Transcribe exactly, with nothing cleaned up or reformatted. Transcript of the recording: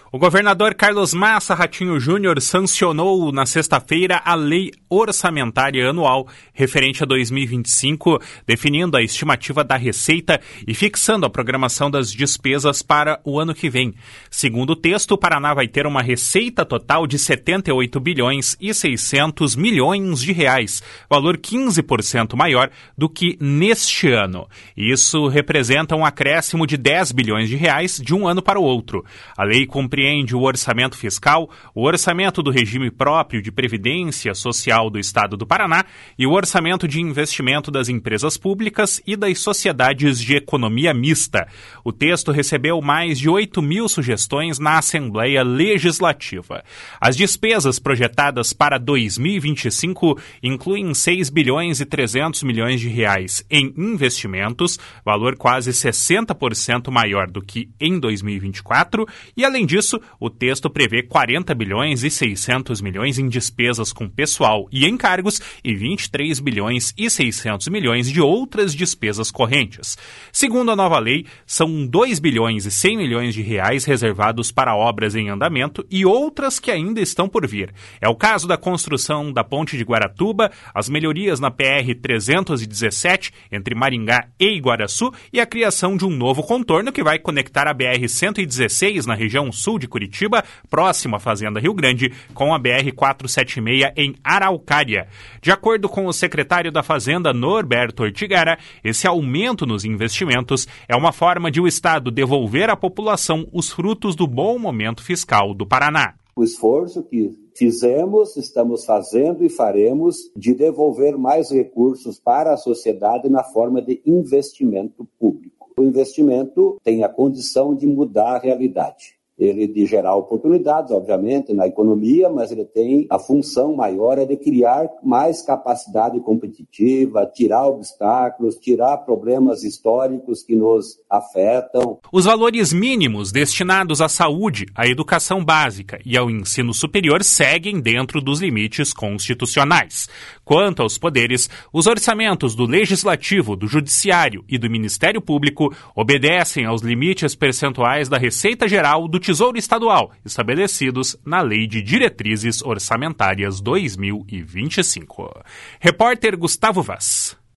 O governador Carlos Massa Ratinho Júnior sancionou na sexta-feira a Lei Orçamentária Anual referente a dois mil e vinte e cinco, definindo a estimativa da receita e fixando a programação das despesas para o ano que vem. Segundo o texto, o Paraná vai ter uma receita total de setenta e oito bilhões e seiscentos milhões de reais, valor quinze por cento maior do que neste ano. Isso representa um acréscimo de dez bilhões de reais de um ano para o outro. A lei compreende o orçamento fiscal, o orçamento do regime próprio de previdência social do Estado do Paraná e o orçamento de investimento das empresas públicas e das sociedades de economia mista. O texto recebeu mais de oito mil sugestões na Assembleia Legislativa. As despesas projetadas para dois mil e vinte e cinco incluem seis bilhões e trezentos milhões de reais em investimentos, valor quase sessenta por cento maior do que em dois mil e vinte e quatro, e além disso, o texto prevê quarenta bilhões e seiscentos milhões em despesas com pessoal e encargos e vinte e três bilhões e seiscentos milhões de outras despesas correntes. Segundo a nova lei, são dois bilhões e cem milhões de reais reservados para obras em andamento e outras que ainda estão por vir. É o caso da construção da Ponte de Guaratuba, as melhorias na P R trezentos e dezessete entre Maringá e Iguaraçu e a criação de um novo contorno que vai conectar a B R cento e dezesseis na região sul de Curitiba, próximo à Fazenda Rio Grande, com a B R quatrocentos e setenta e seis em Araucária. De acordo com o secretário da Fazenda, Norberto Ortigara, esse aumento nos investimentos é uma forma de o Estado devolver à população os frutos do bom momento fiscal do Paraná. O esforço que fizemos, estamos fazendo e faremos de devolver mais recursos para a sociedade na forma de investimento público. O investimento tem a condição de mudar a realidade. Ele de gerar oportunidades, obviamente, na economia, mas ele tem a função maior é de criar mais capacidade competitiva, tirar obstáculos, tirar problemas históricos que nos afetam. Os valores mínimos destinados à saúde, à educação básica e ao ensino superior seguem dentro dos limites constitucionais. Quanto aos poderes, os orçamentos do Legislativo, do Judiciário e do Ministério Público obedecem aos limites percentuais da Receita Geral do Tesouro Estadual, estabelecidos na Lei de Diretrizes Orçamentárias dois mil e vinte e cinco. Repórter Gustavo Vaz.